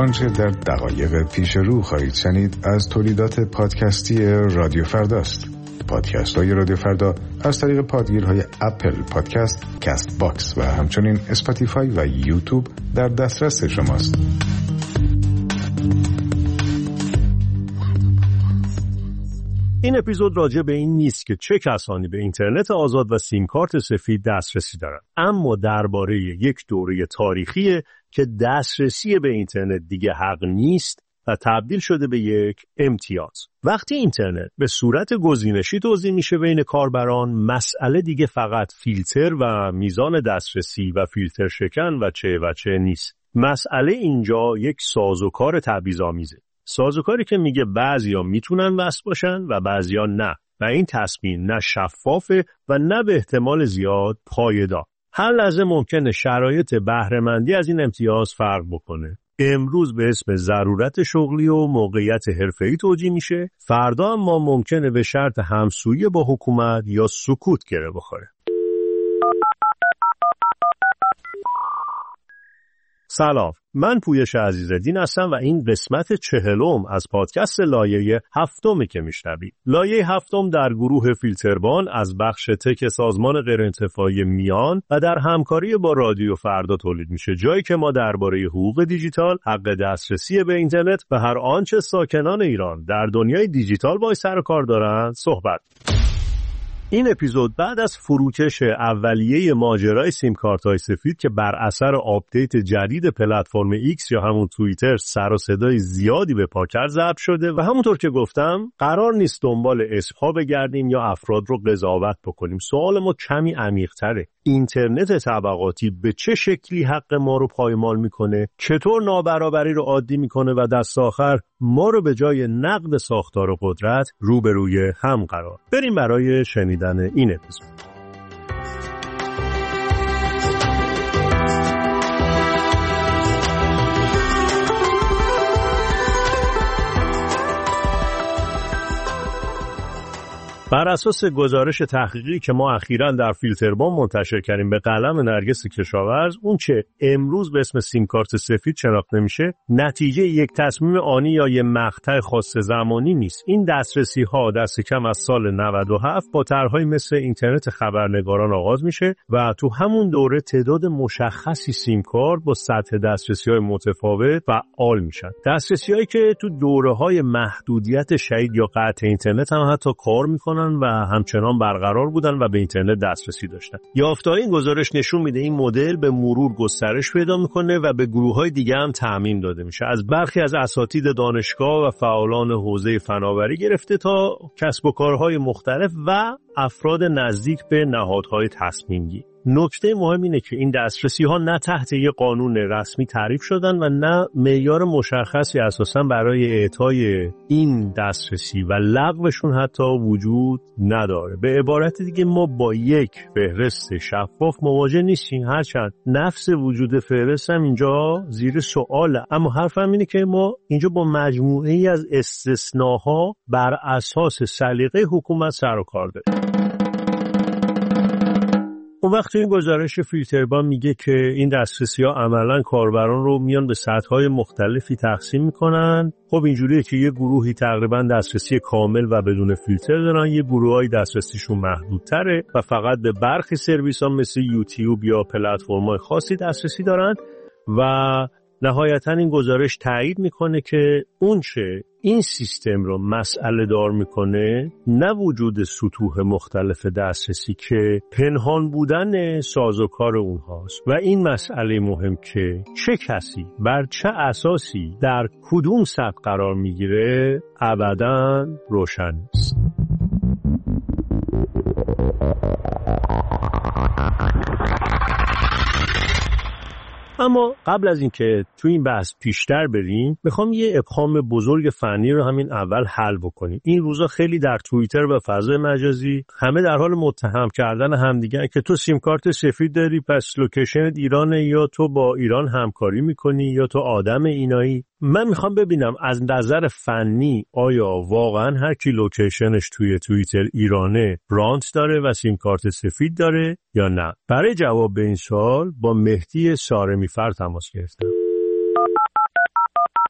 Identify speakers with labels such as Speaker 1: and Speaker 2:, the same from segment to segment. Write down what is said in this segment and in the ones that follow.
Speaker 1: آنچه در دقایق پیش رو خواهید شنید از تولیدات پادکستی رادیو فرداست. پادکست های رادیو فردا از طریق پادگیرهای اپل پادکست، کست باکس و همچنین اسپاتیفای و یوتیوب در دسترس شماست.
Speaker 2: این اپیزود راجع به این نیست که چه کسانی به اینترنت آزاد و سیم کارت سفید دسترسی دارند، اما درباره یک دوره تاریخی که دسترسی به اینترنت دیگه حق نیست و تبدیل شده به یک امتیاز. وقتی اینترنت به صورت گزینشی توزیع میشه بین کاربران، مسئله دیگه فقط فیلتر و میزان دسترسی و فیلتر شکن و چه نیست. مسئله اینجا یک سازوکار تبعیض‌آمیزه. سازوکاری که میگه بعضیا میتونن وصل باشن و بعضیا نه، و این تصمیم نه شفافه و نه به احتمال زیاد پایدار. هر لحظه ممکنه شرایط بهره‌مندی از این امتیاز فرق بکنه. امروز به اسم ضرورت شغلی و موقعیت حرفه‌ای توجیه میشه، فردا اما ممکنه به شرط همسویی با حکومت یا سکوت گره بخوره. سلام، من پویش عزیزالدین هستم و این قسمت 40 از پادکست لایه 7 که میشنوید. لایه 7 در گروه فیلتربان از بخش تک سازمان غیرانتفاعی میان و در همکاری با رادیو فردا تولید میشه، جایی که ما درباره حقوق دیجیتال، حق دسترسی به اینترنت و هر آنچه ساکنان ایران در دنیای دیجیتال باهاش سر و کار دارن صحبت. این اپیزود بعد از فروکش اولیه ماجرای سیم کارت‌های سفید که بر اثر آپدیت جدید پلتفرم ایکس یا همون توییتر سر و صدای زیادی به پا کرد ضبط شده و همونطور که گفتم قرار نیست دنبال اسم‌ها بگردیم یا افراد رو قضاوت بکنیم. سوال ما کمی عمیق‌تره. اینترنت طبقاتی به چه شکلی حق ما رو پایمال میکنه؟ چطور نابرابری رو عادی میکنه و دست آخر ما رو به جای نقد ساختار و قدرت روبروی هم قرار؟ بریم برای شنیدن این اپیزود. بر اساس گزارش تحقیقی که ما اخیراً در فیلتربان منتشر کردیم به قلم نرگس کشاورز، اون چه امروز به اسم سیم کارت سفید شناخته میشه نتیجه یک تصمیم آنی یا یک مقطع خاص زمانی نیست. این دسترسی ها دست کم از سال 97 با طرح‌های مثل اینترنت خبرنگاران آغاز میشه و تو همون دوره تعداد مشخصی سیم کارت با سطح دسترسی‌های متفاوت فعال میشن. دسترسی‌هایی که تو دوره‌های محدودیت شدید یا قطع اینترنت هم حتی کار میکنن و همچنان برقرار بودن و به اینترنت دسترسی داشتن. یافته‌های این گزارش نشون میده این مدل به مرور گسترش پیدا میکنه و به گروه‌های دیگه هم تعمیم داده میشه، از برخی از اساتید دانشگاه و فعالان حوزه فناوری گرفته تا کسب و کارهای مختلف و افراد نزدیک به نهادهای تصمیم‌گیری. نکته مهم اینه که این دسترسی‌ها نه تحت یک قانون رسمی تعریف شدن و نه معیار مشخصی اساساً برای اعطای این دسترسی و لغوشون حتی وجود نداره. به عبارت دیگه ما با یک فهرست شفاف مواجه نیستیم، هرچند نفس وجود فهرست هم اینجا زیر سؤاله. اما حرفم اینه که ما اینجا با مجموعه‌ای از استثناها بر اساس سلیقه حکومت سر و کار داریم. اون وقت این گزارش فیلتربان میگه که این دسترسی‌ها عملاً کاربران رو میان به سطح‌های مختلفی تقسیم میکنن. خب اینجوریه که یه گروهی تقریباً دسترسی کامل و بدون فیلتر دارن، یه گروهایی دسترسیشون محدودتره و فقط به برخی سرویس‌ها مثل یوتیوب یا پلتفرم‌های خاصی دسترسی دارن و نهایتاً این گزارش تایید میکنه که اونچه این سیستم رو مسئله دار میکنه نه وجود سطوح مختلف دسترسی که پنهان بودن سازوکار اونهاست و این مسئله مهم که چه کسی بر چه اساسی در کدوم سطح قرار میگیره ابداً روشن نیست. اما قبل از اینکه تو این بحث پیشتر بریم میخوام یه ابهام بزرگ فنی رو همین اول حل بکنیم. این روزا خیلی در توییتر و فضای مجازی همه در حال متهم کردن همدیگه که تو سیم کارت سفید داری پس لوکیشنت ایرانه، یا تو با ایران همکاری میکنی، یا تو آدم اینایی. من میخوام ببینم از نظر فنی آیا واقعا هر کی لوکیشنش توی توییتر ایرانه برانت داره و سیم کارت سفید داره یا نه؟ برای جواب به این سوال با مهدی سارمی فر تماس گرفتم.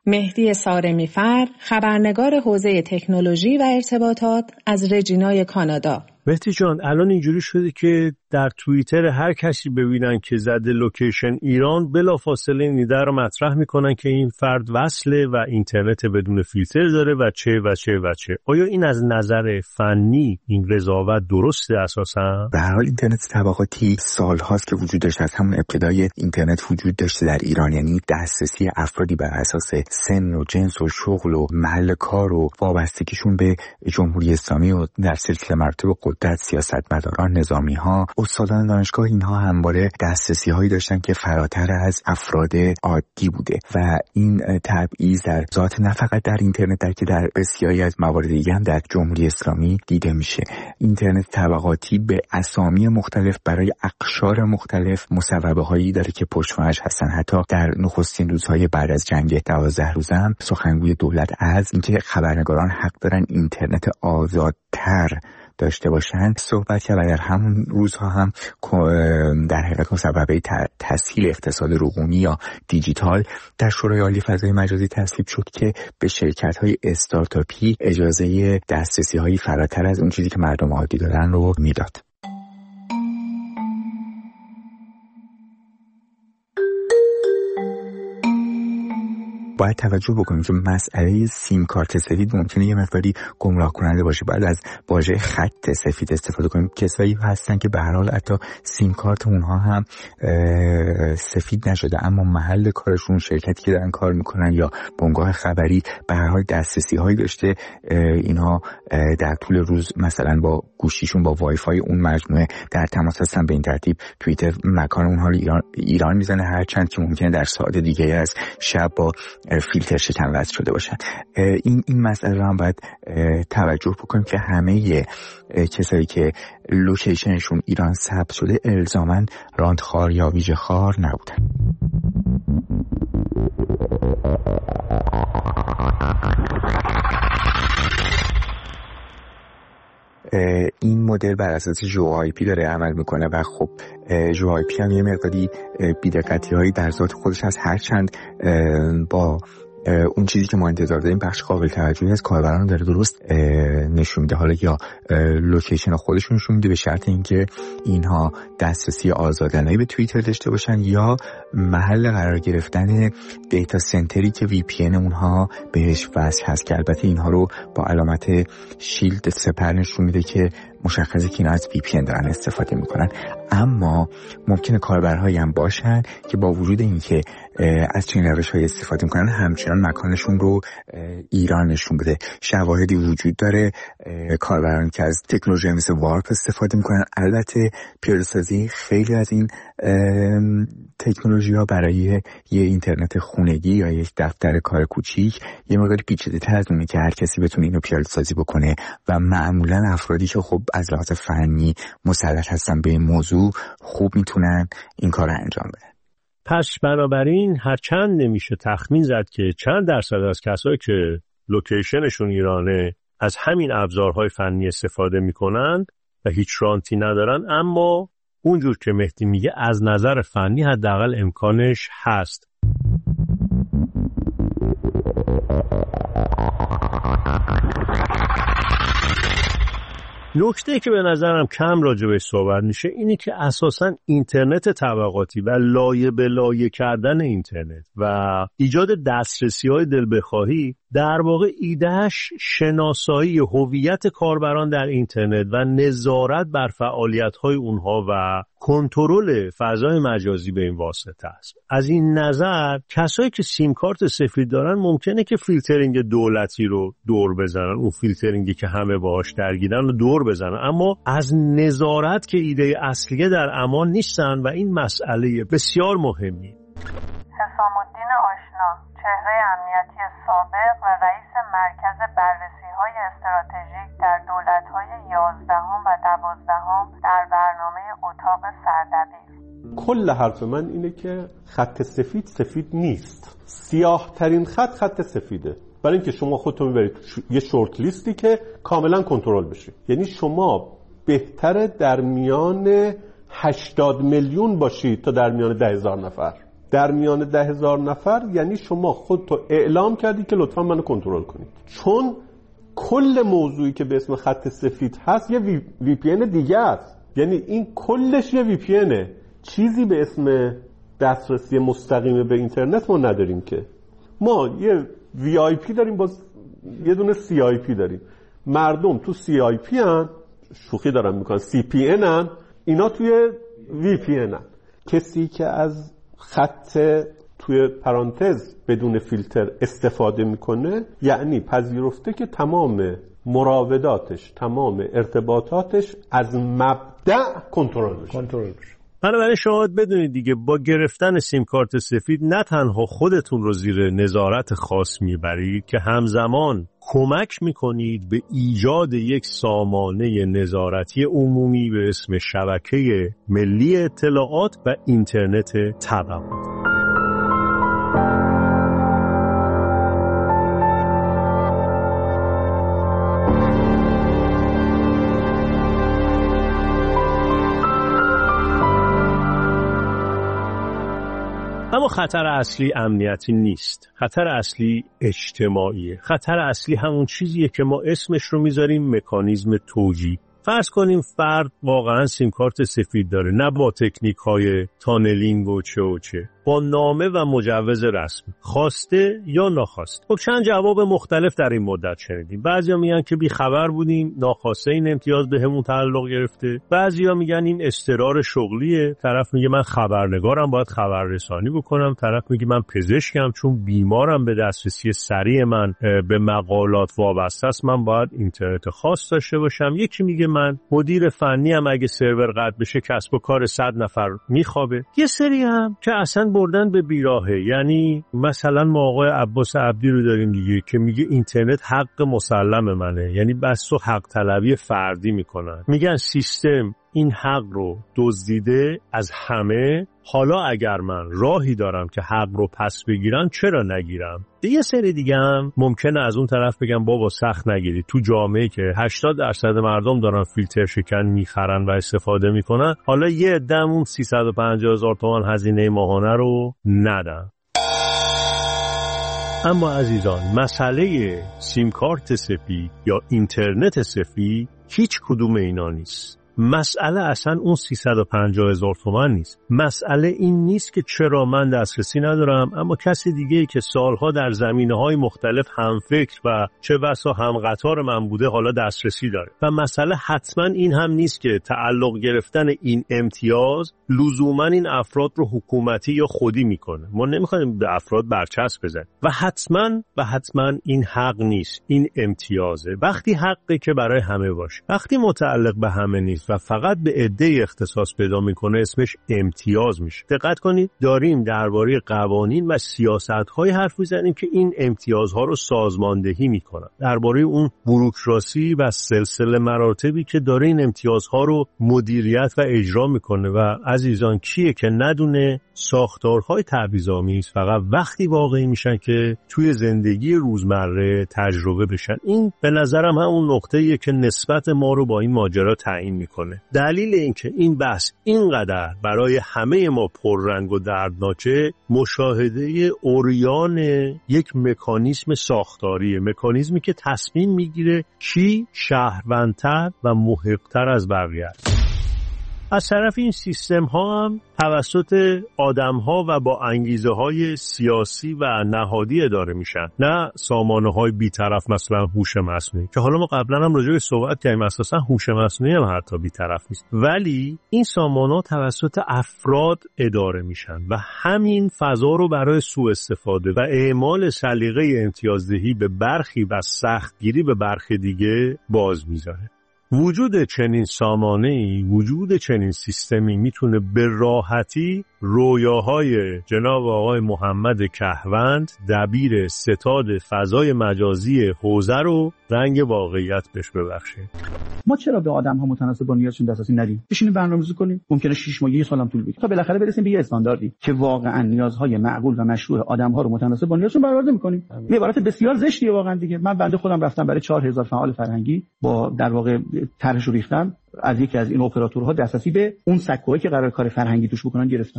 Speaker 3: مهدی سارمی‌فر، خبرنگار حوزه تکنولوژی و ارتباطات از رجینای کانادا.
Speaker 2: مهدی جان، الان اینجوری شده که در توییتر هر کسی ببینن که زده لوکیشن ایران، بلافاصله این ایده رو مطرح میکنن که این فرد وصله و اینترنت بدون فیلتر داره و چه و چه و چه. آیا این از نظر فنی این قضاوت درسته اساسا؟
Speaker 4: به هر حال اینترنت طبقاتی سالهاست که وجود داشته. از همون ابتدای اینترنت وجود داشته در ایران، یعنی دسترسی افرادی بر اساس سن و جنس و شغل و محل کار و وابستگیشون به جمهوری اسلامی و در سلسله مراتب قدرت، سیاستمداران، نظامی‌ها، استادان دانشگاه، اینها همواره دسترسی‌هایی داشتن که فراتر از افراد عادی بوده و این تبعیض در ذات نه فقط در اینترنت بلکه در بسیاری از موارد دیگه هم در جمهوری اسلامی دیده میشه. اینترنت طبقاتی به اسامی مختلف برای اقشار مختلف مصوبه‌هایی داره که پشتوانش هستن. حتی در نخستین روزهای بعد از جنگ 12 روزه هم سخنگوی دولت از اینکه خبرنگاران حق دارن اینترنت آزادتر داشته باشن صحبت کرد و در همون روزها هم در حقیقت مصوبه تسهیل اقتصاد رقمی یا دیجیتال در شورای عالی فضای مجازی تصویب شد که به شرکت‌های استارتاپی اجازه دسترسی‌هایی فراتر از اون چیزی که مردم عادی دارن رو میداد. باید توجه بکنیم که مسئله سیم کارت سفید ممکنه یه مقداری گمراه کننده باشه. باید از واژه خط سفید استفاده کنیم. کسایی هستن که به هر حال حتی سیم کارت اونها هم سفید نشده اما محل کارشون، شرکتی که دارن کار میکنن یا بنگاه خبری به هر حال دسترسی هایی داشته، اینها در طول روز مثلا با گوشیشون با وای فای اون مجموعه در تماس هستن. به این ترتیب توییتر مکان اونها رو ایران میزنه، هرچند که ممکنه در ساعت دیگه از شب با فیلتر شکن وصل شده باشن. این مسئله رو هم باید توجه بکنیم که همه کسایی که لوکیشنشون ایران ثبت شده الزاماً راندخوار یا ویژه خوار نبودن. این مدل بر اساس جو-آی-پی داره عمل میکنه و خب جو-آی-پی هم یه مقداری بی‌دقتی‌هایی در ذات خودش هست، هرچند با اون چیزی که ما انتظار داریم بخش قابل توجهی از کاربران داره درست نشون میده. حالا یا لوکیشن خودشون نشون میده به شرط اینکه اینها دسترسی آزادانه به توییتر داشته باشن یا محل قرار گرفتن دیتا سنتری که وی پی ان اونها بهش وصل هست که البته اینها رو با علامت شیلد سپر نشون میده که مشخصه که اینا از وی پی ان دارن استفاده میکنن. اما ممکنه کاربرهایی هم باشن که با وجود اینکه از چنین روش‌های استفاده میکنن همچنان مکانشون رو ایران نشون بده. شواهدی وجود داره کاربرانی که از تکنولوژی مثل وارپ استفاده میکنن. البته پیاده‌سازی خیلی از این تکنولوژی‌ها برای یه اینترنت خونگی یا یک دفتر کار کوچیک یه مقدار پیچیده‌تر از اونه که هر کسی بتونه اینو پیاده‌سازی بکنه و معمولاً افرادی که خب از لحاظ فنی مسلط هستن به این موضوع خوب میتونن این کار رو انجام بدن.
Speaker 2: پس بنابراین هرچند نمیشه تخمین زد که چند درصد از کسایی که لوکیشنشون ایرانه از همین ابزارهای فنی استفاده میکنن و هیچ رانتی ندارن، اما اونجور که مهدی میگه از نظر فنی حداقل امکانش هست. نکته که به نظرم کم راجع بهش صحبت میشه اینه که اساساً اینترنت طبقاتی و لایه به لایه کردن اینترنت و ایجاد دسترسی‌های دل بخواهی در واقع ایدهش شناسایی هویت کاربران در اینترنت و نظارت بر فعالیت‌های اونها و کنترل فضای مجازی به این واسطه است. از این نظر کسایی که سیم کارت سفید دارن ممکنه که فیلترینگ دولتی رو دور بزنن، اون فیلترینگی که همه باهاش درگیرن رو دور بزنن، اما از نظارت که ایده اصلیه در امان نیستن و این مسئله بسیار مهمی.
Speaker 5: حسام الدین آشنا، چهره امنیتی سابق و رئیس مرکز بررسی‌های استراتژیک در دولت‌های 11 و 12 در برنامه اتاق سردبیر.
Speaker 6: کل حرف من اینه که خط سفید سفید نیست. سیاه ترین خط سفیده. برای اینکه شما خودتون برید یه شورت لیستی که کاملا کنترل بشه. یعنی شما بهتره در میان 80 میلیون باشید تا در میان 10,000 نفر. در میان 10,000 نفر یعنی شما خودتو اعلام کردی که لطفا منو کنترل کنید. چون کل موضوعی که به اسم خط سفید هست یه VPN دیگه است. یعنی این کلش یه VPNه. چیزی به اسم دسترسی مستقیم به اینترنت ما نداریم که. ما یه VIP داریم، باز یه دونه CIP داریم. مردم تو CIP هن، شوخی دارن میکنن، CPN هن، اینا توی VPN هن. کسی که از خط توی پرانتز بدون فیلتر استفاده میکنه یعنی پذیرفته که تمام مراوداتش، تمام ارتباطاتش از مبدأ کنترل بشه.
Speaker 2: بنابراین شما بدونید دیگه با گرفتن سیم کارت سفید نه تنها خودتون رو زیر نظارت خاص میبرید که همزمان کمک میکنید به ایجاد یک سامانه نظارتی عمومی به اسم شبکه ملی اطلاعات و اینترنت تبعات. اما خطر اصلی امنیتی نیست. خطر اصلی اجتماعیه. خطر اصلی همون چیزیه که ما اسمش رو میذاریم مکانیزم توجیه. فرض کنیم فرد واقعا سیم کارت سفید داره، نه با تکنیک های تانلینگ و چه با نامه و مجوز رسمی، خواسته یا ناخواسته. خب چند جواب مختلف در این مدت شنیدیم. بعضیا میگن که بی خبر بودیم، ناخواسته این امتیاز بهمون تعلق گرفته. بعضیا میگن این اضطرار شغلیه، طرف میگه من خبرنگارم باید خبررسانی بکنم، طرف میگه من پزشکم چون بیمارم به دسترسی سریع من به مقالات وابسته است من باید اینترنت خاص داشته باشم. یکی میگه من مدیر فنی ام اگه سرور قطع بشه کسب و کار 100 نفر میخوابه. یه سری هم که اصلا بردن به بیراهه. یعنی مثلا ما آقای عباس عبدی رو داریم دیگه که میگه اینترنت حق مسلم منه، یعنی بس و حق طلبی فردی میکنن. میگن سیستم این حق رو دزدیده از همه، حالا اگر من راهی دارم که حق رو پس بگیرم چرا نگیرم. یه سری دیگه هم ممکنه از اون طرف بگم بابا سخت نگیرید. تو جامعه که 80% مردم دارن فیلتر شکن میخرن و استفاده میکنن، حالا یه عده‌مون 350,000 تومان هزینه ماهانه رو ندن. اما عزیزان، مسئله سیم کارت سفید یا اینترنت سفید هیچ کدوم اینا نیست. مسئله اصلا اون 350,000 تومان نیست. مسئله این نیست که چرا من دسترسی ندارم اما کسی دیگه‌ای که سالها در زمینه‌های مختلف هم فکر و چه بسا هم قطار من بوده حالا دسترسی داره. و مسئله حتما این هم نیست که تعلق گرفتن این امتیاز لزوما این افراد رو حکومتی یا خودی میکنه. ما نمیخوایم به افراد برچسب بزنیم و حتما این حق نیست، این امتیازه. وقتی حقه که برای همه باشه، وقتی متعلق به همه نیست و فقط به عده اختصاص پیدا میکنه اسمش امتیاز میشه. دقت کنید داریم درباره قوانین و سیاست‌های حرف میزنیم که این امتیازها رو سازماندهی میکنن، درباره اون بوروکراسی و سلسله مراتبی که داره این امتیازها رو مدیریت و اجرا میکنه. و عزیزان کیه که ندونه ساختارهای تبعیض‌آمیز فقط وقتی واقعی میشن که توی زندگی روزمره تجربه بشن. این به نظرم همون نقطه‌ایه که نسبت ما رو با این ماجرا تعیین میکنه. دلیل اینکه این بحث اینقدر برای همه ما پررنگ و دردناکه مشاهده عریان یک مکانیزم ساختاریه، مکانیزمی که تصمیم میگیره کی شهروندتر و محق‌تر از بقیه است. از طرف این سیستم ها هم توسط آدم ها و با انگیزه های سیاسی و نهادی اداره میشن، نه سامانه های بی‌طرف مثلا هوش مصنوعی که حالا ما قبلا هم راجع به صحبت کردیم اساسا هوش مصنوعی هم حتی بی‌طرف نیست، ولی این سامانه ها توسط افراد اداره میشن و همین فضا رو برای سوء استفاده و اعمال سلیقه امتیازدهی به برخی و سختگیری به برخی دیگه باز میذاره. وجود چنین سامانه‌ای، وجود چنین سیستمی میتونه به راحتی رویاهای جناب آقای محمد کهوند دبیر ستاد فضای مجازی حوزه رو رنگ واقعیت بهش ببخشه.
Speaker 7: ما چرا به آدم‌ها متناسب با نیازشون دسترسی ندیم؟ بشینیم برنامه‌ریزی کنیم. ممکنه 6 ماه، 1 سال هم طول بکشه تا بالاخره برسیم به یه استانداردی که واقعا نیازهای معقول و مشروع آدم‌ها رو متناسب با نیازشون برآورده می‌کنیم. یه عبارت بسیار زشتیه واقعا دیگه. من بنده خودم رفتم برای 4000 فعال فرهنگی با در واقع طرحش رو ریختم، از یکی از این اپراتورها دسترسی به اون سکوهایی که قرار کار فرهنگی توش بکنن گرفتم.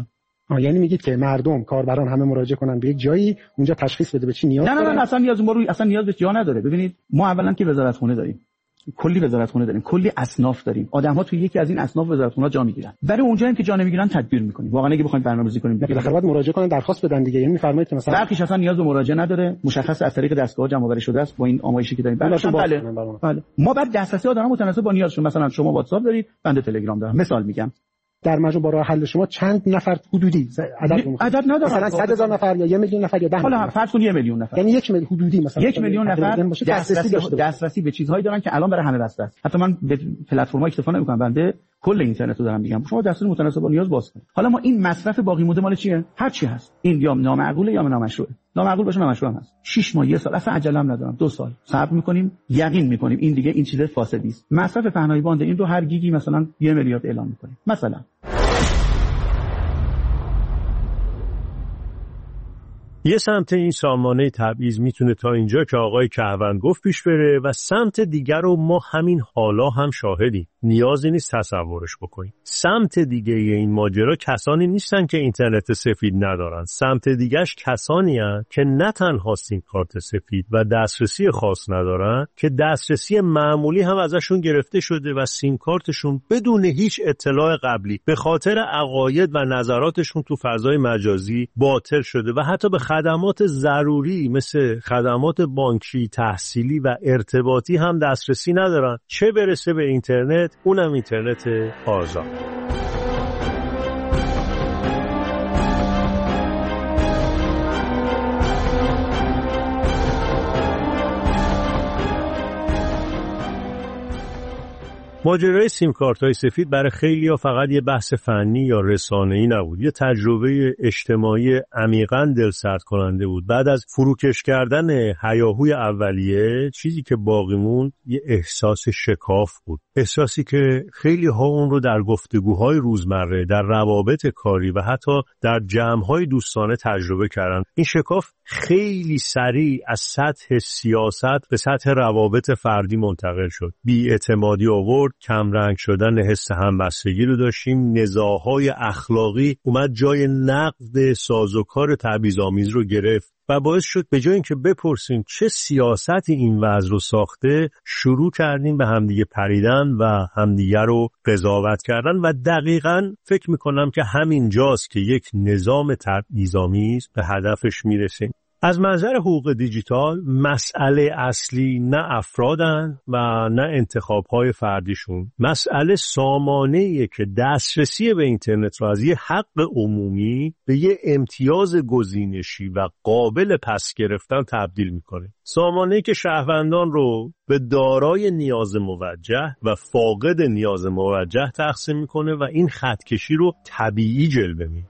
Speaker 8: یعنی میگید که مردم کاربران همه مراجعه کنن به یک جایی، اونجا تشخیص بده به چی نیاز داره؟
Speaker 7: نه اصلا نیاز به جا نداره. ببینید ما اولا که وزارتخونه داریم، کلی وزارتخونه داریم، کلی اصناف داریم، آدم‌ها توی یکی از این اصناف وزارتخونه جا میگیرن. برای اونجا هم که جا نمیگیرن تدبیر می‌کنیم. واقعا اگه بخوایم برنامه‌ریزی کنیم بالاخره باید مراجعه کنن، درخواست بدن دیگه. یعنی می‌فرمایید که مثلا برخیش اصلا نیاز به مراجعه نداره، مشخص از طریق دستگاه جمع‌آوری شده است با این آمایشی که داریم. بله. ما بعد دسترسی آدم‌ها متناسب با نیازشون، مثلا شما واتساپ دارید، بنده تلگرام دارم، مثال میگم. در مجموع با راه حل شما چند نفر حدودی عدد نداره، مثلا 100,000 نفر یا 1,000,000 نفر یا 10 حالا فرض کن 1,000,000 نفر،
Speaker 8: یعنی 1,000,000 حدودی مثلا
Speaker 7: 1,000,000 نفر دسترسی به چیزهایی دارن که الان برای همه بسته است. حتی من به پلتفرم‌ها اکتفا نمی‌کنم، بنده کل اینترنت رو دارم میگم شما دستور متناسب با نیاز باز کنید. حالا ما این مصرف باقی مونده مال چیه؟ هر چی هست، این یا نامعقوله یا نامشروعه. نامعقول باشه نامشروع هم هست. 6 ماه، 1 سال، اصلا عجله هم ندارم، 2 سال صبر می‌کنیم، یقین می‌کنیم این دیگه این چیز فاسدی است. مصرف پهنای باند این رو هر گیگی مثلا 1 میلیارد اعلام می‌کنیم مثلا.
Speaker 2: یه سمت این سامانه تبعیض میتونه تا اینجا که آقای کهوند گفت پیش بره و سمت دیگر رو ما همین حالا هم شاهدیم. نیازی نیست تصورش بکنیم. سمت دیگه این ماجرا کسانی نیستن که اینترنت سفید ندارن. سمت دیگهش کسانی هستن که نه تنها سیم کارت سفید و دسترسی خاص ندارن، که دسترسی معمولی هم ازشون گرفته شده و سیم کارتشون بدون هیچ اطلاع قبلی به خاطر عقاید و نظراتشون تو فضای مجازی باطل شده و حتی به خدمات ضروری مثل خدمات بانکی، تحصیلی و ارتباطی هم دسترسی ندارن، چه برسه به اینترنت، اونم اینترنت آزاد. ماجرای سیم کارت‌های سفید برای خیلی‌ها فقط یه بحث فنی یا رسانه‌ای نبود، یه تجربه اجتماعی عمیقاً دلسرد کننده بود. بعد از فروکش کردن هیاهوی اولیه، چیزی که باقی موند یه احساس شکاف بود، احساسی که خیلی‌ها اون رو در گفتگوهای روزمره، در روابط کاری و حتی در جمع‌های دوستانه تجربه کردن. این شکاف خیلی سریع از سطح سیاست به سطح روابط فردی منتقل شد. بی‌اعتمادی آورد، کم رنگ شدن حس همبستگی رو داشتیم، نزاع‌های اخلاقی اومد جای نقد سازوکار تبعیض‌آمیز رو گرفت و باعث شد به جای اینکه بپرسیم چه سیاستی این وضع رو ساخته، شروع کردیم به همدیگه پریدن و همدیگه رو قضاوت کردن و دقیقاً فکر میکنم که همین جاست که یک نظام تبعیض‌آمیز به هدفش میرسه. از منظر حقوق دیجیتال مسئله اصلی نه افرادن و نه انتخاب‌های فردیشون. مسئله سامانه‌ایه که دسترسی به اینترنت را از یه حق عمومی به یه امتیاز گزینشی و قابل پس گرفتن تبدیل میکنه. سامانه‌ای که شهروندان رو به دارای نیاز موجه و فاقد نیاز موجه تقسیم میکنه و این خطکشی رو طبیعی جلوه میده.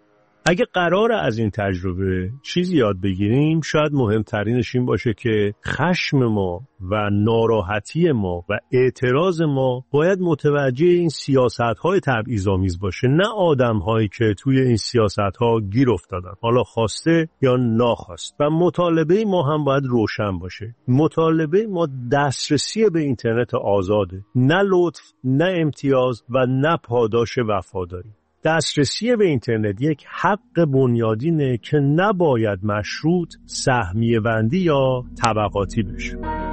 Speaker 2: اگه قرار از این تجربه چیزی یاد بگیریم، شاید مهمترینش این باشه که خشم ما و ناراحتی ما و اعتراض ما باید متوجه این سیاست‌های تبعیض‌آمیز باشه، نه آدم‌هایی که توی این سیاست‌ها گیر افتادن، حالا خواسته یا ناخواست. و مطالبه ما هم باید روشن باشه. مطالبه ما دسترسی به اینترنت آزاده، نه لطف، نه امتیاز و نه پاداش وفاداری. دسترسی به اینترنت یک حق بنیادینه که نباید مشروط، سهمیه بندی یا طبقاتی بشه.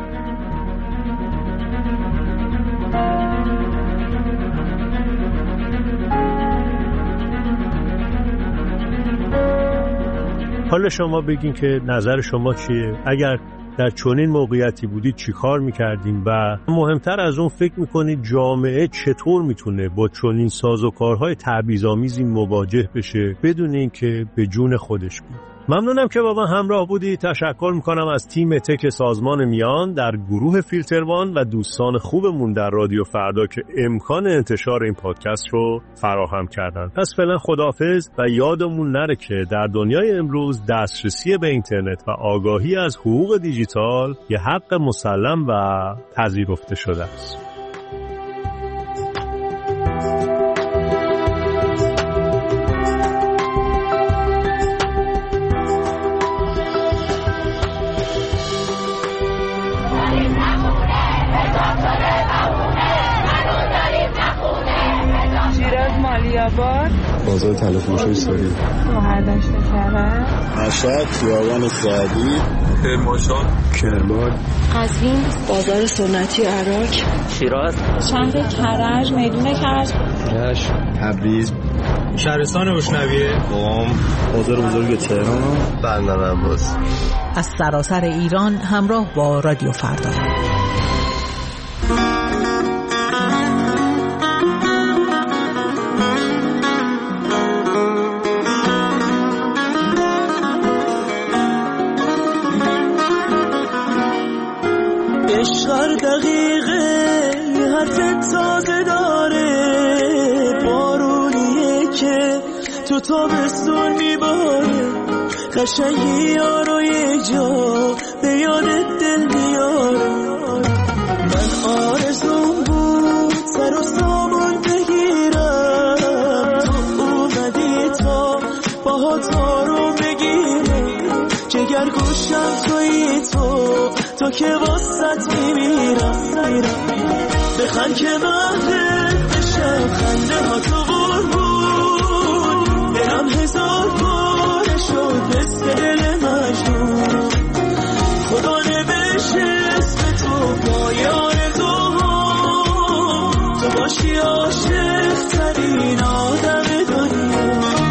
Speaker 2: حالا شما بگین که نظر شما چیه؟ اگر در چنین موقعیتی بودید چی کار میکردین؟ و مهمتر از اون فکر میکنید جامعه چطور میتونه با چنین سازوکارهای تبعیض‌آمیزی مواجه بشه بدون اینکه به جون خودش بود؟ ممنونم که با من همراه بودی. تشکر میکنم از تیم تک سازمان میان در گروه فیلتروان و دوستان خوبمون در رادیو فردا که امکان انتشار این پادکست رو فراهم کردن. پس فعلا خداحافظ و یادمون نره که در دنیای امروز دسترسی به اینترنت و آگاهی از حقوق دیجیتال یه حق مسلم و پذیرفته شده است.
Speaker 9: مالیاباد بازار تلفروشی ساری،
Speaker 5: مهردشت کرج،
Speaker 9: مشهد، خیابان سعدی، کرمانشاه، کرمان،
Speaker 10: قزوین، بازار سنتی عراق،
Speaker 11: شیراز،
Speaker 10: شهر کرج، میدون کرج،
Speaker 9: رشت، تبریز،
Speaker 12: شهرستان روشنویه،
Speaker 9: قم، بازار بزرگ تهران، بندر عباس.
Speaker 13: از سراسر ایران همراه با رادیو فردا.
Speaker 14: عشق دقیقه حرف تازه داره، بارونیه که تو تابستون میباره، قشنگی یارو یه جا به یادت دل میاره. من آرزوم بود سر و سامون بگیرم، تو اومدی تا باهات رو بگیرم، جگر گوشم تویی تو که واسط میمیرم. بخند که محفل بشم، خنده ها تو قربون، دلم هزار باره شد مثل دل مجنون. خدا نوشته اسم تو پای آرزوها، تو باشی عاشق ترین آدم دنیا.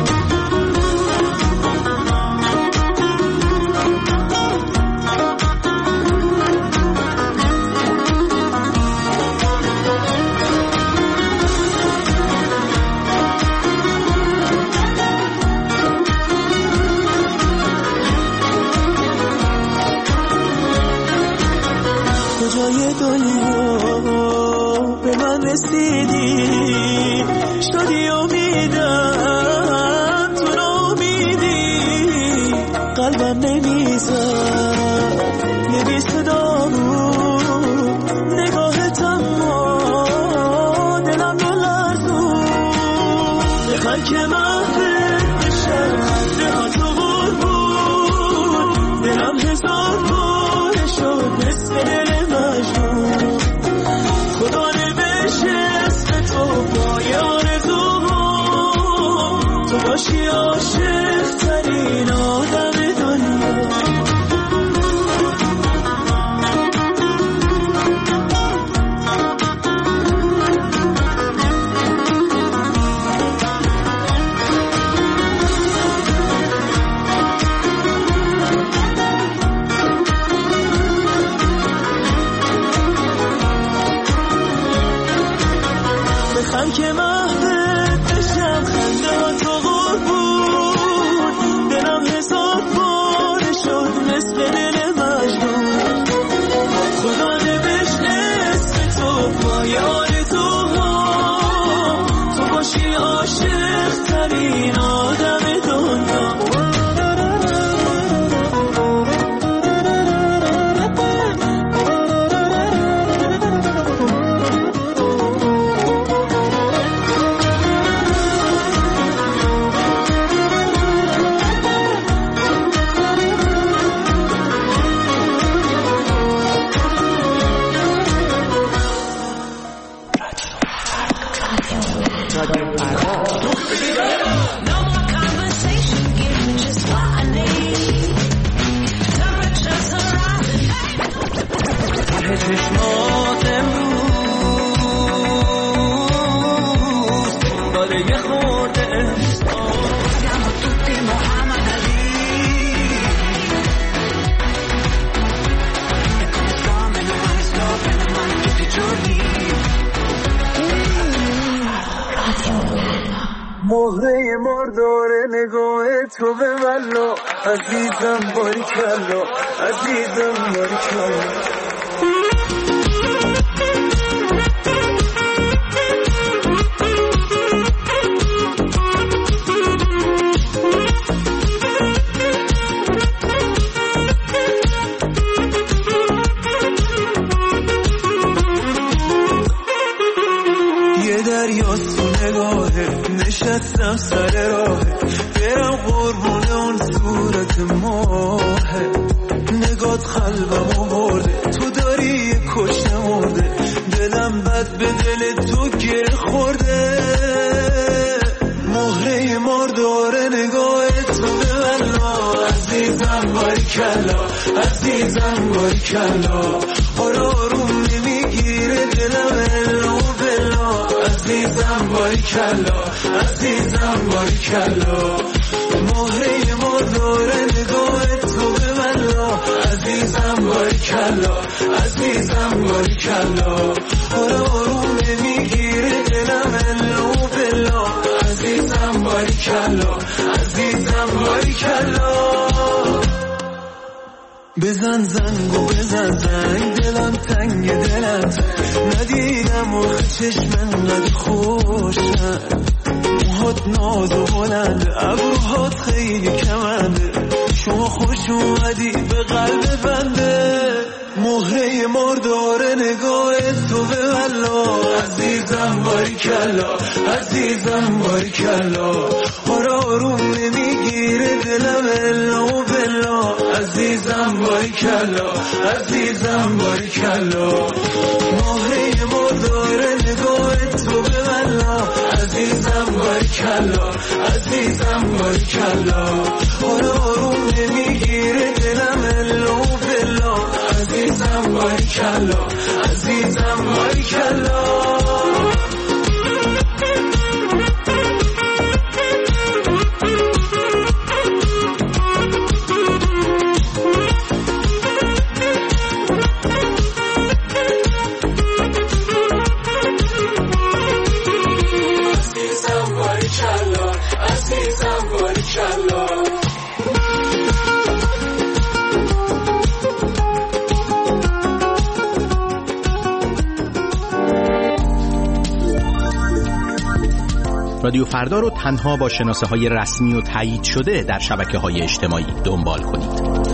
Speaker 14: کجای دنیا به من رسیدی، شدی امیدم تو نامیدی، قلبم نمیزد یه بی صدا بود، نگاهت اما دلم رو لرزون. بخند که محفل بشم، خنده ها تو قربون، دلم هزار باره شد مثل دل مجنون. خدا نوشته اسم تو پای آرزوها، تو باشی عاشق ترین آدم دنیا. بخند که محفل بشم، خنده ها تو قربون، دلم هزار باره شد مثل دل مجنون. خدا نوشته اسم تو پای آرزوها، تو باشی عاشق ترین آدم دنیا. چشمات امروز داره یه خورده siamo tutti Muhammad Ali e come come le mani stop le mani tutti i giorni مهره مردار نگاه تو به والله عزیزم باریکلا عزیزم باریکلا نشستم سر راه برم قربون اون صورت ماهه نگات قلبمو برده تو داری کشته مرده دلم بد به دل تو گره خورده مهره عزیزم باریکلا آروم نمیگیره دلم الا و بلا عزیزم باریکلا عزیزم باریکلا مهره مرداره نگاه تو به ملا عزیزم باریکلا عزیزم باریکلا آروم نمیگیره دلم الا و بلا عزیزم باریکلا عزیزم باریکلا بزن زنگ و بزن زنگ دلم تنگ دلت ندیدم و چشم انقدر خوشن موهات ناز و بلند ابروهات خیلی کمنده شما خوش اومدی به قلب بنده مهره مرداره نگاه تو به والله عزیزم باریکلا عزیزم باریکلا آروم نمیگیره دلم الا و بلا عزیزم باریکلا عزیزم باریکلا مهره مرداره نگاه تو به والله عزیزم باریکلا عزیزم باریکلا آروم نمیگیره دلم الا و بلا عزیزم باریکلا عزیزم باریکلا
Speaker 11: رادیو فردا رو تنها با شناسه‌های رسمی و تایید شده در شبکه‌های اجتماعی دنبال کنید.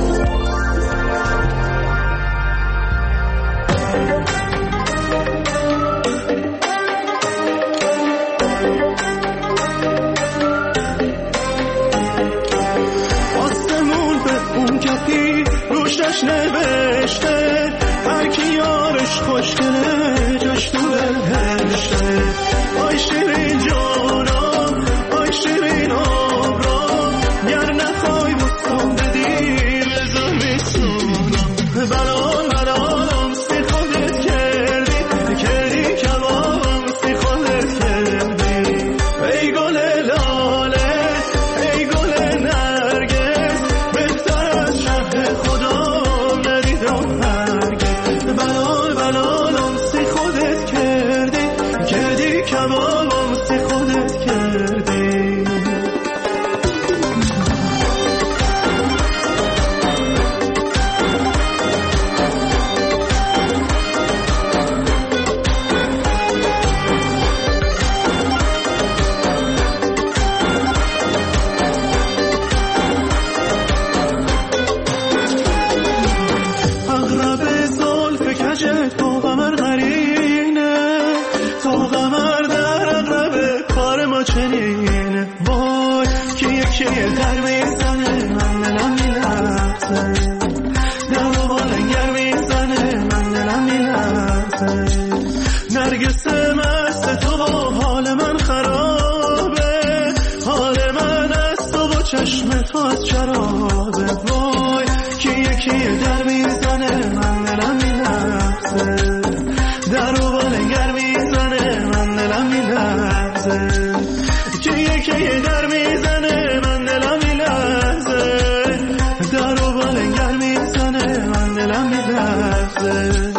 Speaker 14: نوشته هر کی یارش خوشگله جاش تو بهشته آی شیرین جانم آی شیرین آبرام گر نخوای بستم بدی بزن بسونم بلالم سی خودت کردی کبابم سی خودت کردی ای گل لاله ای گل نرگس بهتر از شهر خدا بلالم سی خودت کردی کبابم سی خودت کردی در میزنه من دلم میلرزه در و بالنگر میزنه من دلم میلرزه نرگس مست تو با حال من خرابه حال من از تو با چشم تو از شرابه وای کیه در میزنه من دلم میلرزه در و بالنگر میزنه من دلم میلرزه کیه در میزنه من دلم میلرزه در و بالنگر میزنه من دلم میلرزه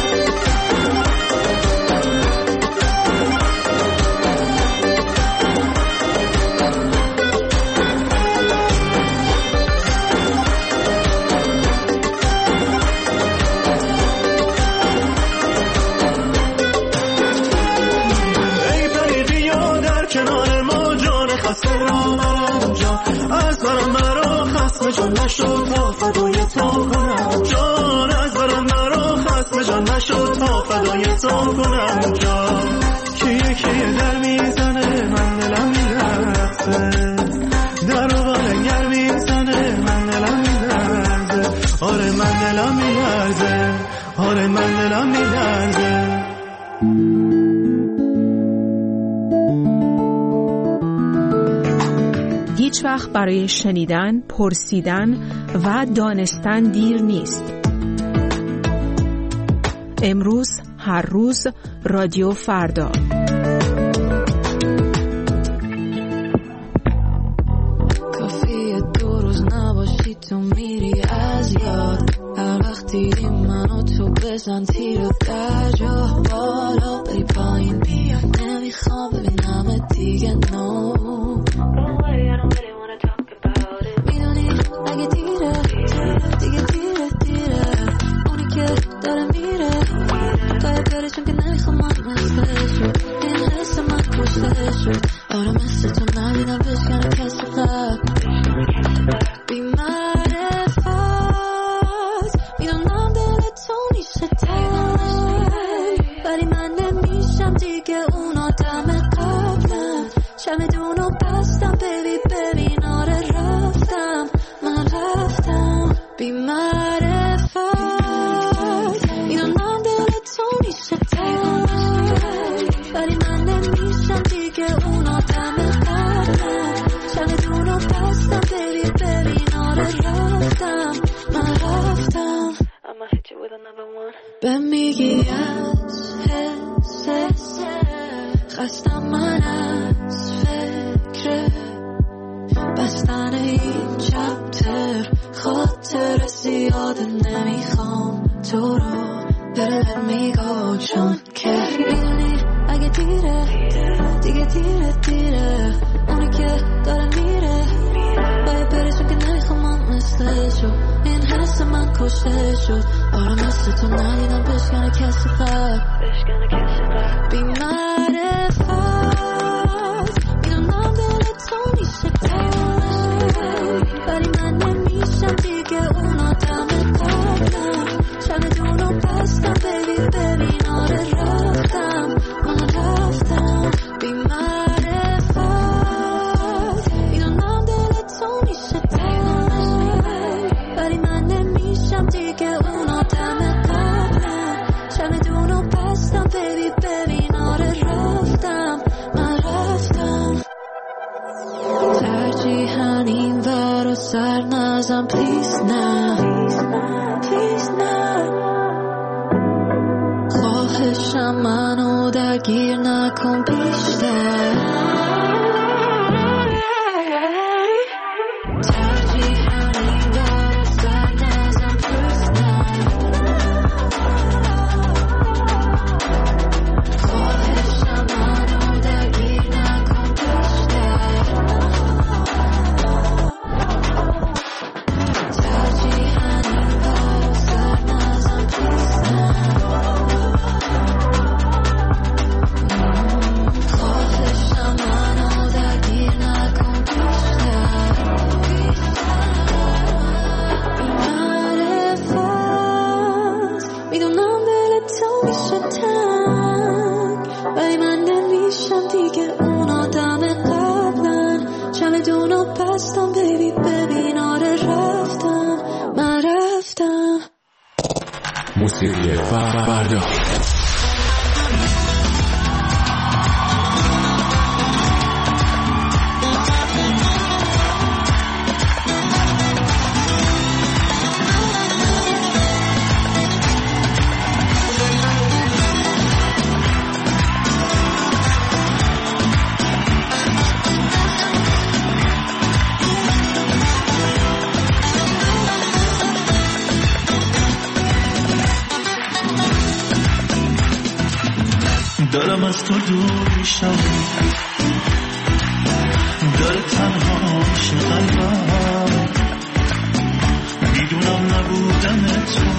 Speaker 14: ای پری بیا در کنار ما جان خسته را مرم جان از برم مرا خسم جان نشد تا فدای تو کنم جان از برم مرا خسم جان نشد تا فدای تو کنم جان کیه در میزنه من دلم میلرزه در و بالنگر میزنه من دلم میلرزه آره من دلم میلرزه آره من دلم میلرزه
Speaker 13: هیچ وقت برای شنیدن، پرسیدن و دانستن دیر نیست. امروز، هر روز، رادیو فردا.
Speaker 15: کافیه 2 روز نباشی تو میری از یاد. هر وقت دیدی منو تو بزن تیر در جا بالا بری پایین بیا. نمیخوام ببینم دیگه نو. میدونی اگه دیره دیگه دیره اونی که داره میره باید بره چون که نمیخوام من مثل شد. این حس من کشته شد. آره مثل تو ندیدم بشکنه کسی قبل بی معرفت. میدونم دل تو میشه تنگ ولی من نمیشم دیگه اون آدم قبلم. چمدونو بستم ببین آره رفتم من رفتم بی معرفت. میدونم دل تو میشه تنگ ولی من نمیشم دیگه اون آدم قبلم. چمدونو بستم ببین آره رفتم من رفتم. به میگی از حس خستم من از فکر بستن این چپتر. خاطر زیاده نمیخوام تو رو بره میگو چون که میدونی اگه دیره دیگه دیره اونی که داره میره باید بره چون که نمیخوام من مثل شد. این حس من کشته شد. آره مثل تو ندیدم بشکنه کسی قبل بی معرفت. میدونم دل تو میشه تنگ ولی من نمیشم دیگه اون آدم قبلم. چمدونو بستم ببین آره رفتم من رفتم بی معرفت. میدونم دل تو میشه تنگ ولی من نمیشم دیگه اون آدم قبلم. چمدونو بستم ببین آره رفتم من رفتم. ترجیحاً این ور و سر نزم پلیز نه خواهشم منو درگیر نکن بیشتر.
Speaker 16: موسیقی فردا.
Speaker 14: دارم از تو دور میشم داره تنها میشه قلبم. میدونم نبودن تو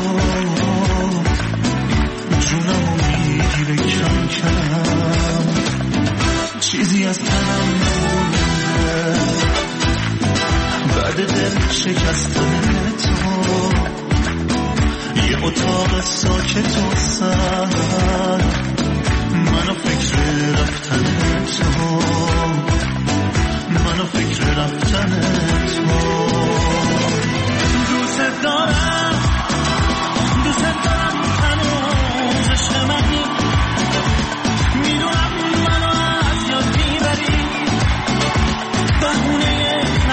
Speaker 14: جونمو میگیره کم کم. چیزی از تنم نمونده بعد دل شکستن تو. یه اتاق ساکت و سرد منو فکر رفتن تو. منو فکر رفتن تو. دوست دارم هنوز عشق منی. میدونم منو از یاد میبری بهونه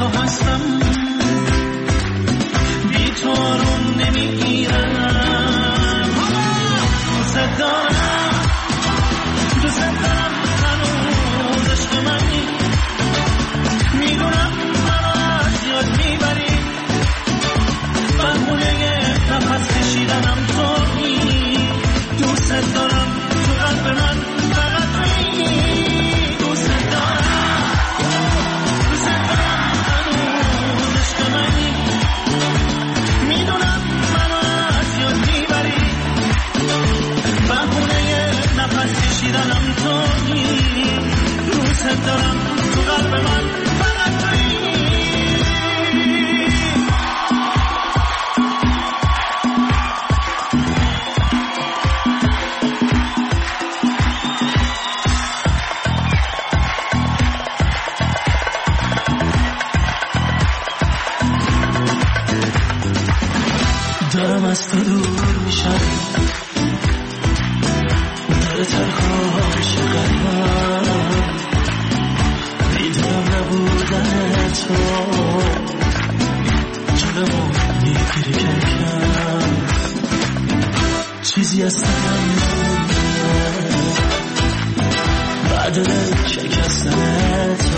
Speaker 14: تو هستم، بی تو آروم نمیگیرم. دوست دارم هنوز عشق منی، میدونم منو از یاد میبری، بهونه نفس کشیدنم تویی. دوست دارم تو قلب من فقط تویی. دوست دارم هنوز عشق منی، میدونم منو از یاد میبری، بهونه نفس کشیدنم تویی. دوست دارم تو قلب من فقط تویی. دارم از تو دور میشم، داره تنهاش قلبم، میدونم نبودن تو جلومو میگیری کم، چیزی از تنم بعد شکستن تو،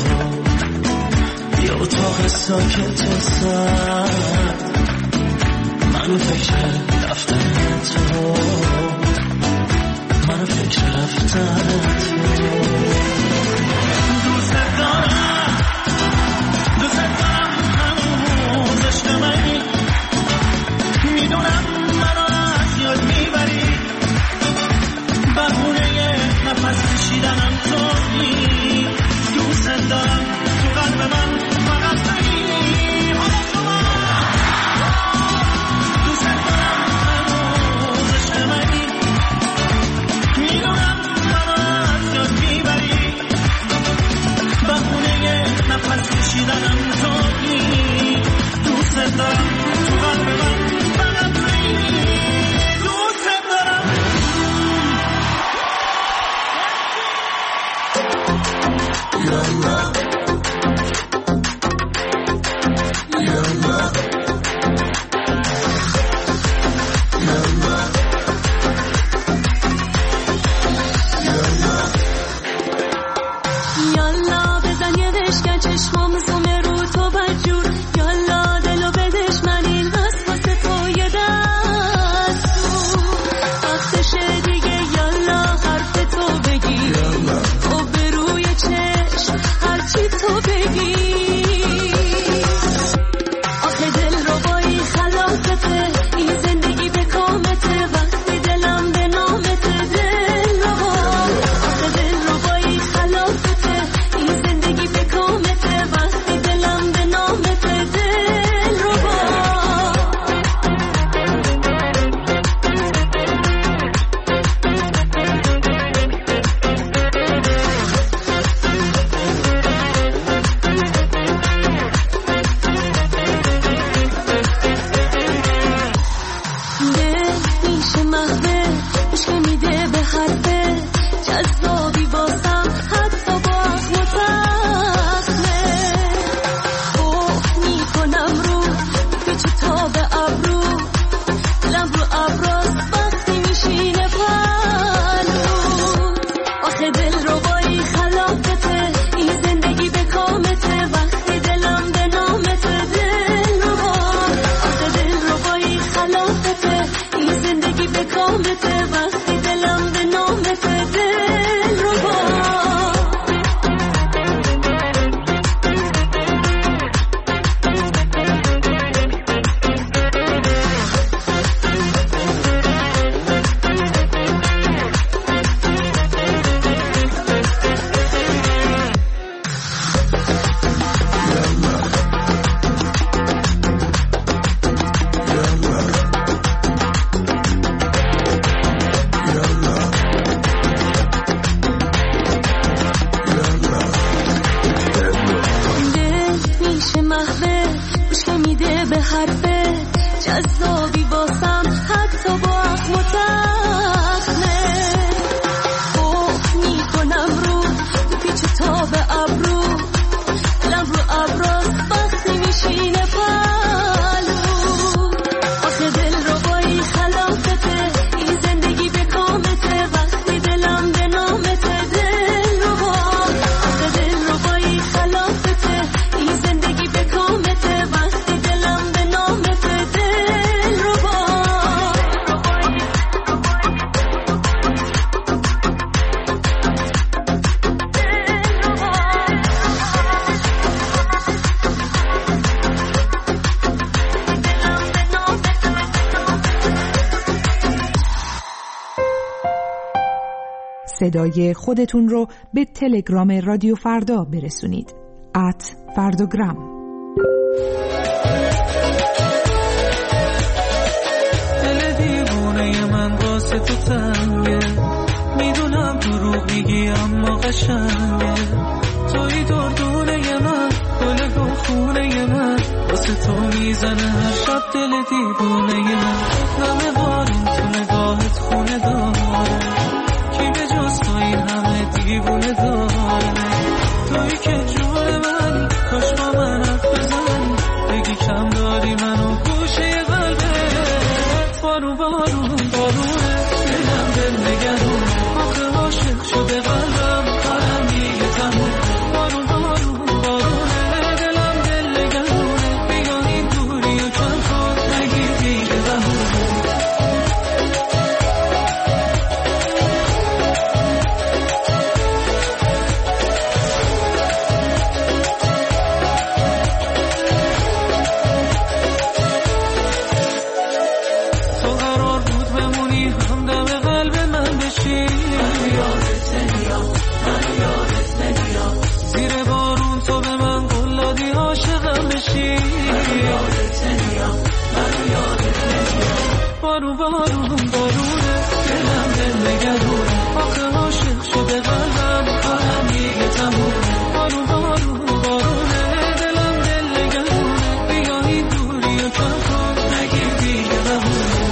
Speaker 14: یه اتاق ساکت و سرد، منو فکر رفتن تو، منو فکر رفتن تو. دوست دارم هنوز عشق منی، میدونم منو از یاد میبری، بهونه نفس کشیدنم تویی. دوست دارم تو قلب من فقط تویی. نفس کشیدنم تویی. دوست دارم تو قلب من فقط تویی. دوست دارم. یالا یالا چشمام زومه رو تو بجور، یالا دلو بدش من این هست واسه تو یه دستور، وقتشه دیگه یالا حرف تو بگی، تو به روی چشم هرچی تو بگی. آخه دل رو بایی خلافته، این زندگی به کامته، وقتی دلم به نامته دل رو با. آخه دل رو بایی خلافته، این زندگی به کامته، وقتی دلم به نامته دل رو با. دل میشه محوه، عشق میده به حرفه، جذابی باسم حتی با اخم و تخمه، اوه میکنم رو پیچ تا به ابرو، دلم رو ابراز وقتی میشینه پلو. آخه دل رو بایی خلافته، این زندگی به کامته، وقتی دلم به نامته دل رو با. آخه دل رو بایی خلافته، این زندگی به کامته، وقتی دلم به نامته دل رو با.
Speaker 13: صدای خودتون رو به تلگرام رادیو فردا برسونید. @فردوگرام.
Speaker 14: دل دیوونه من واسه تو تنگه، میدونم دروغ میگی اما قشنگه، توی دردونه من، گل گلخونه من، واسه تو میزنه هر شب دل دیوونه من. نمه بارون تو نگاهت خونه داره، کی به جز تو این همه دیوونه داره، توی که جون منی، کاش با من حرف بزنی، بگی کم داری منو گوشه قلبت. بارون بارون بارونه، دلم دل نگرونه، آخه عاشق شده قلبم، کارم دیگه تموم. بارون بارون بارونه، دلم دل نگرونه، بیا این دوری و کم کن، نگیر دیگه بهونه. بارون بارون بارونه، دلم دل نگرونه، آخه عاشق شده قلبم، کارم دیگه تمومه. بارون بارون بارونه، دلم دل نگرونه، بیا این دوری و کم کن، نگیر دیگه بهونه.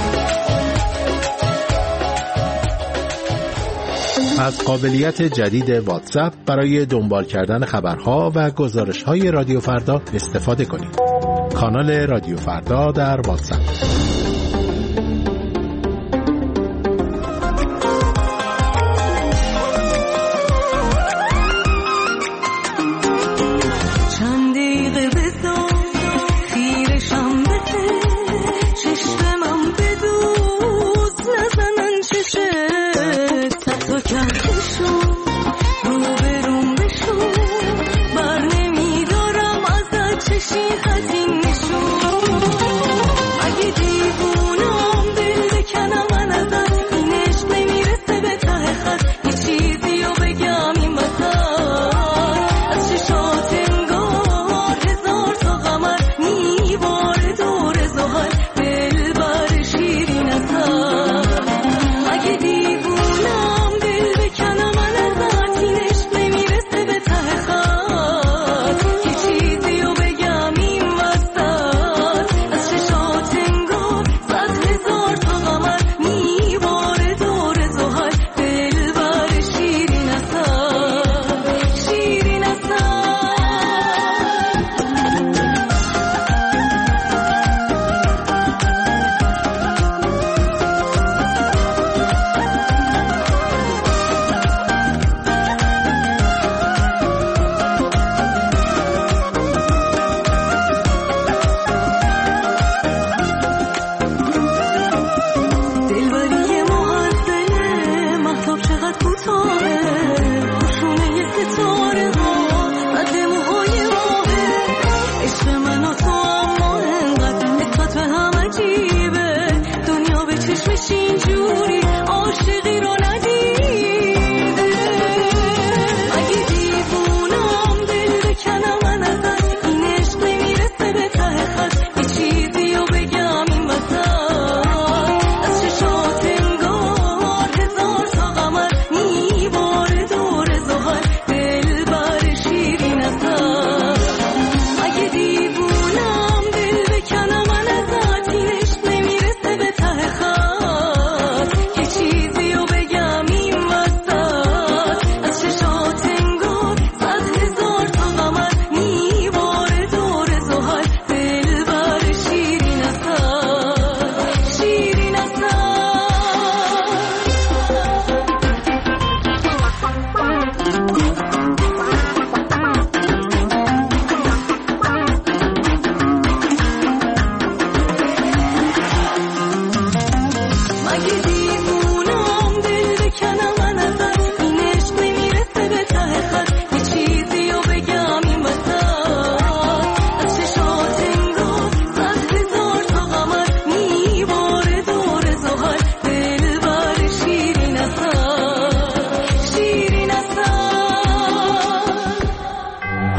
Speaker 11: از قابلیت جدید واتساپ برای دنبال کردن خبرها و گزارش‌های رادیو فردا استفاده کنید. کانال رادیو فردا در واتساپ.
Speaker 15: I get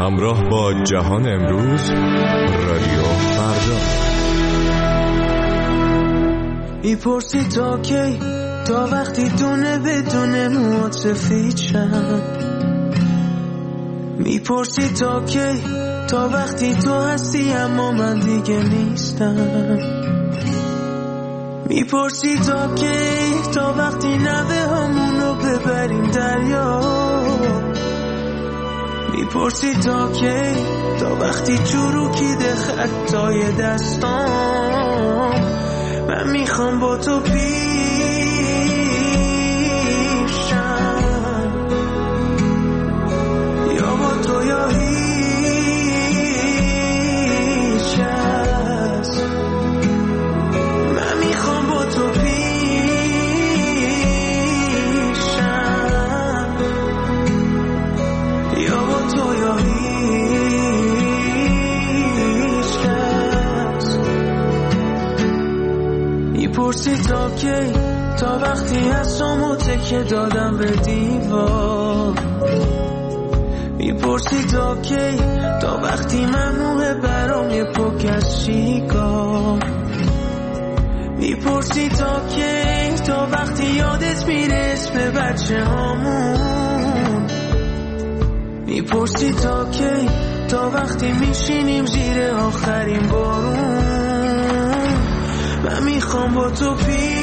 Speaker 1: همراه با جهان امروز، رادیو فردا.
Speaker 14: میپرسی تا کی، تا وقتی دونه بدونه موات سفید شد. میپرسی تا کی، تا وقتی تو هستی اما من دیگه نیستم. میپرسی تا کی، تا وقتی نوه همونو ببریم دریا. میپرسی تا کی، تا وقتی چروکیده خطای دستام. من میخوام با تو پیشم، یا با تو یا هیچ کس. من میخوام با تو پیشم، یا با تو یا هیچ کس. میپرسی تا کی، تا وقتی هستم تکه دادم به دیوار. میپرسی تا کی، تا وقتی ممنوعه برام یه پک از شیکار. میپرسی تا کی، تا وقتی یادت میره اسم بچه هامون. میپرسی تا کی، تا وقتی میشینیم زیر آخرین بارون. من میخوام با تو